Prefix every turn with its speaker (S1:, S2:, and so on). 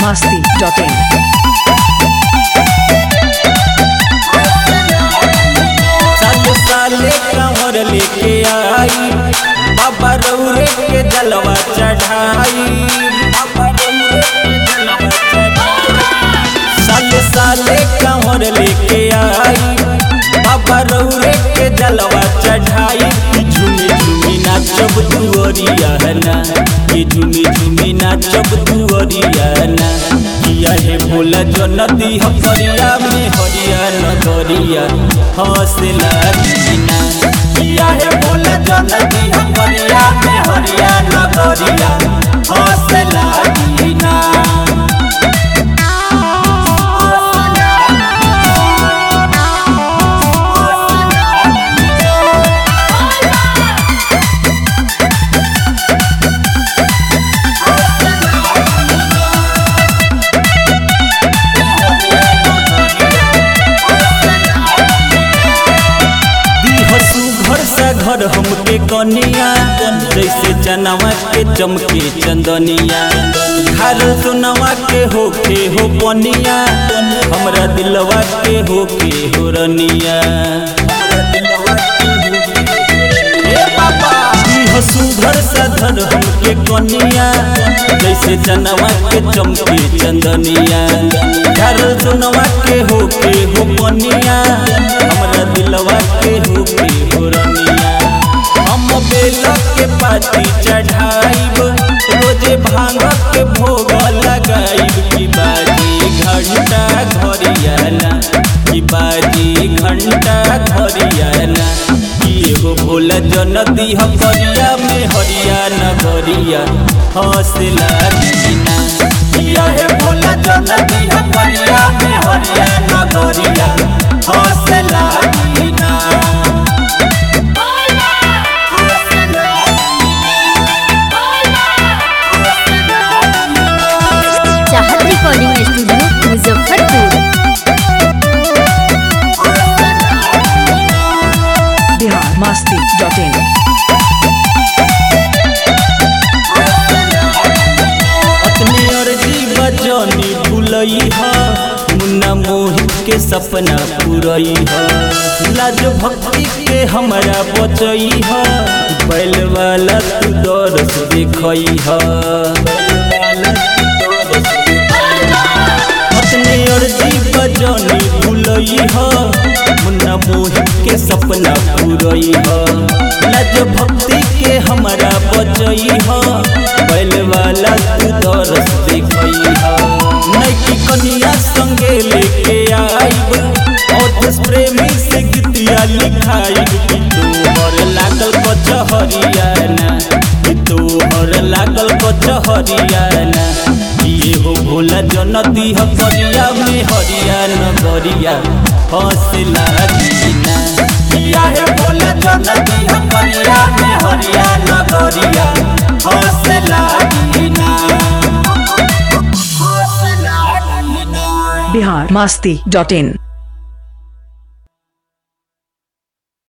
S1: biharmasti.in।
S2: साले साले कांवर लेके आई बाबा रौरे के जलवा चढ़ाई। साले साले कांवर लेके आई बाबा रौरे के जलवा चढ़ाई। झूमी झूमी नाचब दुअरिया ना, ये झूमी झूमी नाचब दुअरिया ना। किया है भोला जो नदी हरिया में हरिया नगरिया हौसला दीना। किया है भोला जो नदी हरिया में हरिया नगरिया हौसला दीना। घर हमके कनिया जैसे चनवा के चमके चंदनिया। घर सुनवा के होके हो पनिया हमरा दिलवा के होके हो रनिया। सुघर साधर हमके कनिया जैसे चनवा के चमके चंदनिया। घर सुनवा के होके हो पनिया हमरा दिलवा के होके हो रनिया। हम बेला के पाती चढ़ाइब रोजे भांग के भोग लगाइब। की बाजी घंटा घरियाना, की बाजी घंटा घरियाना। एगो भोला जो नदी हरिया में हरिया नगरिया हौसला दीना। किया है भोला जो नदी हरिया में हरिया नगरिया हौसला दीना।
S3: चाहत रिकॉर्डिंग स्टूडियो मुजफ्फरपुर।
S1: biharmasti.in।
S2: अपने अर्जी बजनी भूलई है मुन्ना मोहित के सपना पूरई है। लाज भक्ति के हमरा बचई है बैल वाला तू दरस देखई है। अपने अर्जी बजनी भूलई है मुन्ना मोहित के सपना पूरई है। लाज भक्ति के हमरा बचई है बैल वाला तू दरस देखई है। नैकी कनिया संगे लेके आइब और प्रेमी से गीतिया लिखाइब। कि तोहर लागल कचहरियाना, कि तोहर लागल कचहरियाना। ये हो भोला जो नदी हरिया में हरिया नगरिया हौसला दीना। किया है भोला जो नदी हरिया में हरिया नगरिया हौसला दीना।
S1: biharmasti.in।